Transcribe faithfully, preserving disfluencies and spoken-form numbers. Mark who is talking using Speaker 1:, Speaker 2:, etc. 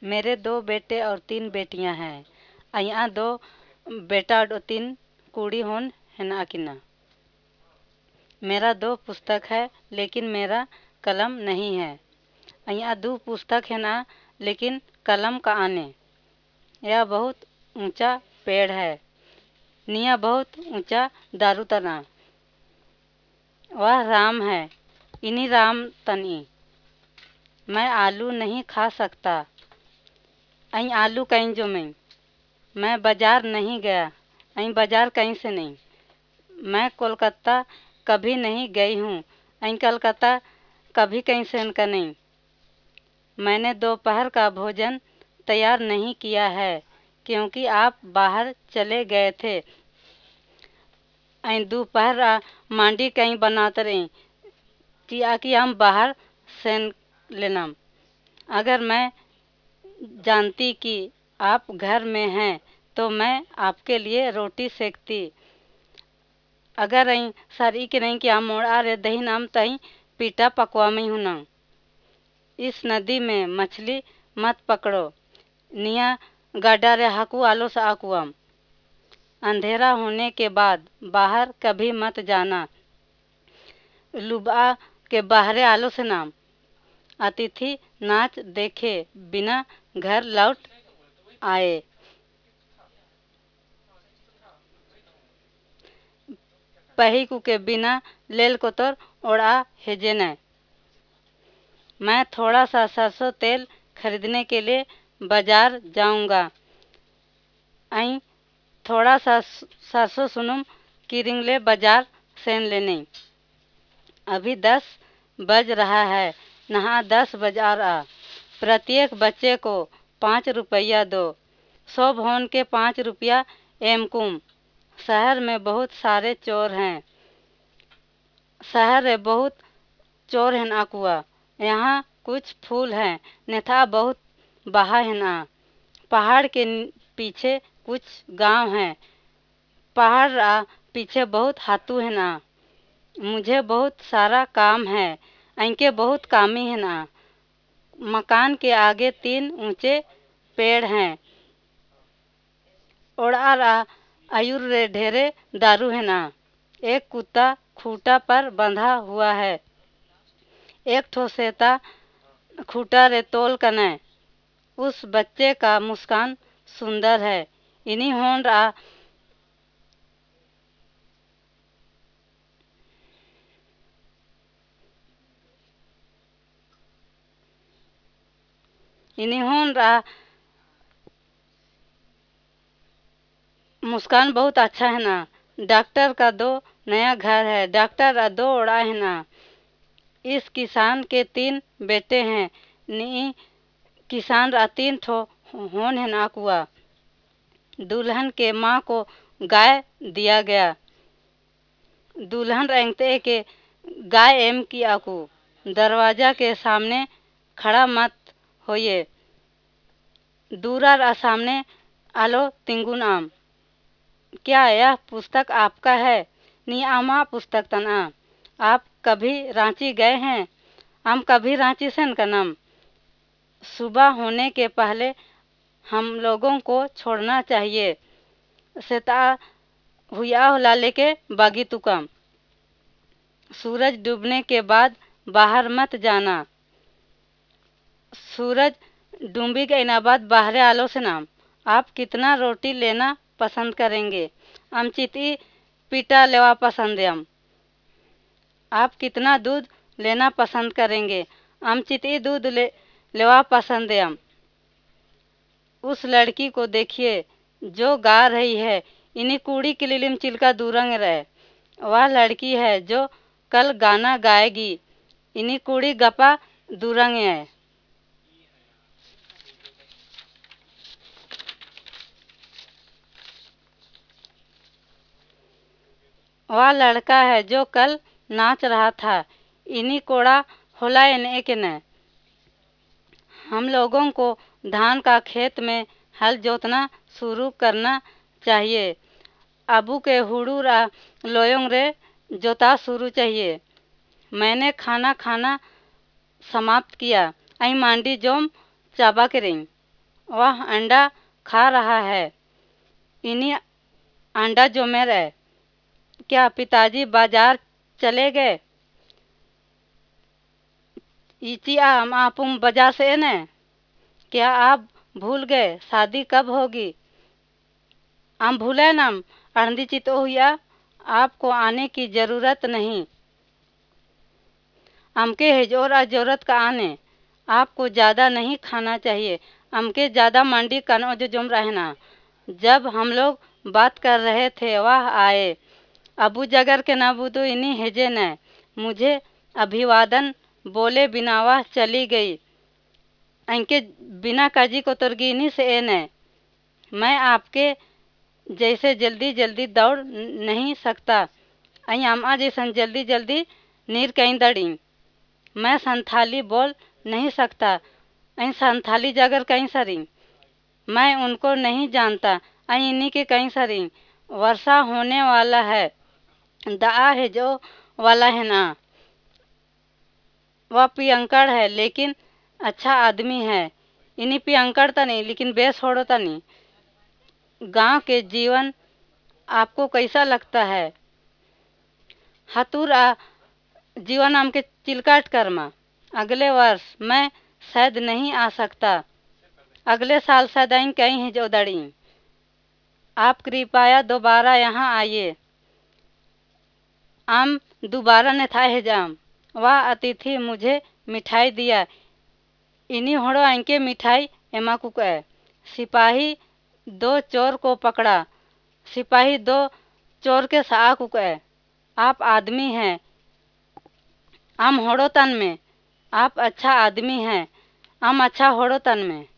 Speaker 1: मेरे दो बेटे और तीन बेटियां हैं। यहाँ दो बेटा और तीन कुड़ी होन है ना किना। मेरा दो पुस्तक है लेकिन मेरा कलम नहीं है। यहाँ दो पुस्तक है ना लेकिन कलम का आने। यह बहुत ऊंचा पेड़ है, निया बहुत ऊंचा दारू तना। वह राम है, इन्हीं राम तनी। मैं आलू नहीं खा सकता, अई आलू कहीं जो मैं मैं बाजार नहीं गया, अई बाजार कहीं से नहीं। मैं कोलकाता कभी नहीं गई हूँ, अई कलकत्ता कभी कहीं से इनका नहीं। मैंने दोपहर का भोजन तैयार नहीं किया है क्योंकि आप बाहर चले गए थे। अई दोपहर आ, मांडी कहीं बनाते रही कि आकि हम बाहर से लेना। अगर मैं जानती कि आप घर में हैं तो मैं आपके लिए रोटी सेकती। अगर अई सारी के नहीं कि हम मोड़ आ रहे दही नाम तही पीटा पकवा में हूँ ना। इस नदी में मछली मत पकड़ो, निया गड्ढा रे हाकू आलो सा आकुआम। अंधेरा होने के बाद बाहर कभी मत जाना, लुबा के बाहरे आलो से नाम। अतिथि नाच देखे बिना घर लौट आए। पहिकू के बिना लेल कोतर ओढ़ा हेजे न। मैं थोड़ा सा सरसों तेल खरीदने के लिए बाजार जाऊंगा। आई थोड़ा सा सरसों सुनुम किरिंगले बाजार सेन लेने। अभी दस बज रहा है, नहा दस बाजार आ। प्रत्येक बच्चे को पाँच रुपया दो, सौ भवन के पाँच रुपया एम कुम। शहर में बहुत सारे चोर हैं, शहर में बहुत चोर हैं नाकुआ। यहाँ कुछ फूल हैं, नेथा बहुत बहा है ना। पहाड़ के पीछे कुछ गांव हैं, पहाड़ आ पीछे बहुत हाथू है ना। मुझे बहुत सारा काम है, इनके बहुत कामी है ना। मकान के आगे तीन ऊंचे पेड़ हैं, ओड़ा आयुर रे ढेरे दारू है ना। एक कुत्ता खूटा पर बंधा हुआ है, एक ठो सेता खूटा रे तोल कने। उस बच्चे का मुस्कान सुंदर है, इन्हीं होन रहा इन्हीं होन रहा मुस्कान बहुत अच्छा है ना। डॉक्टर का दो नया घर है, डॉक्टर आ दो ओड़ा है ना। इस किसान के तीन बेटे हैं, नी किसान रा तीन ठो होन है ना कुआ। दुल्हन के माँ को गाय दिया गया, दुल्हन रेंगते के गाय एम की आकू। दरवाजा के सामने खड़ा मत होइए, दूरा रा सामने आलो तिंगुन आम। क्या यह पुस्तक आपका है? नी आमा पुस्तक तना। आप कभी रांची गए हैं? हम कभी रांची से का नाम। सुबह होने के पहले हम लोगों को छोड़ना चाहिए, सेता हुआ होला लेके बागी तुकम। सूरज डूबने के बाद बाहर मत जाना, सूरज डूबी के ना बाद बाहर आलो से नाम। आप कितना रोटी लेना पसंद करेंगे? हम चिती पीटा लेवा पसंद है हम। आप कितना दूध लेना पसंद करेंगे? हम चिती दूध ले लेवा पसंद है हम। उस लड़की को देखिए जो गा रही है, इन्हीं कूड़ी के लिलिम चिल्का दूरंग रहे। वह लड़की है जो कल गाना गाएगी, इन्हीं कूड़ी गपा दूरंग है। वह लड़का है जो कल नाच रहा था, इन्हीं कोड़ा होला इन्हें के न। हम लोगों को धान का खेत में हल जोतना शुरू करना चाहिए। अबू के हुड़ूरा लोयोंग रे जोता शुरू चाहिए। मैंने खाना खाना समाप्त किया, आई मांडी जोम चाबा के रही। वह अंडा खा रहा है। इन्हीं अंडा जो मेरे, क्या पिताजी बाजार चले गए? इची आम आपुम बाजार से ने, क्या आप भूल गए शादी कब होगी? हम भूले नम अड़ंदी चित हुआ, आपको आने की ज़रूरत नहीं। हमके हिजोर जरूरत का आने, आपको ज़्यादा नहीं खाना चाहिए। हमके ज़्यादा मंडी कनो जो जुम रहना। जब हम लोग बात कर रहे थे वह आए। अबू जगर के ना बुदू इन्हीं हेजे न, मुझे अभिवादन बोले बिना वह चली गई। इनके बिना काजी को तुर्गीनी से ए न, मैं आपके जैसे जल्दी जल्दी दौड़ नहीं सकता। आई अम्मा जैसन जल्दी जल्दी नीर कहीं दड़ी। मैं संथाली बोल नहीं सकता। आई संथाली जगर कहीं सरी, मैं उनको नहीं जानता। आई इन्हीं के कहीं सरी। वर्षा होने वाला है, दआ है जो वाला है ना। वह पियंकड़ है लेकिन अच्छा आदमी है। इन्हीं पियंकड़ तो नहीं लेकिन बेस छोड़ो तो नहीं। गांव के जीवन आपको कैसा लगता है? हतुरा जीवन हमके चिलकाट करमा। अगले वर्ष मैं शायद नहीं आ सकता। अगले साल शायद आई कहीं है जो दड़ी। आप कृपया दोबारा यहाँ आइए। आम दोबारा न था है जाम। वह अतिथि मुझे मिठाई दिया। इन्हीं होड़ो इनके मिठाई एमा कुक है। सिपाही दो चोर को पकड़ा। सिपाही दो चोर के सा कुक है। आप आदमी हैं, हम होड़ो तन में। आप अच्छा आदमी हैं, हम अच्छा होड़ो तन में।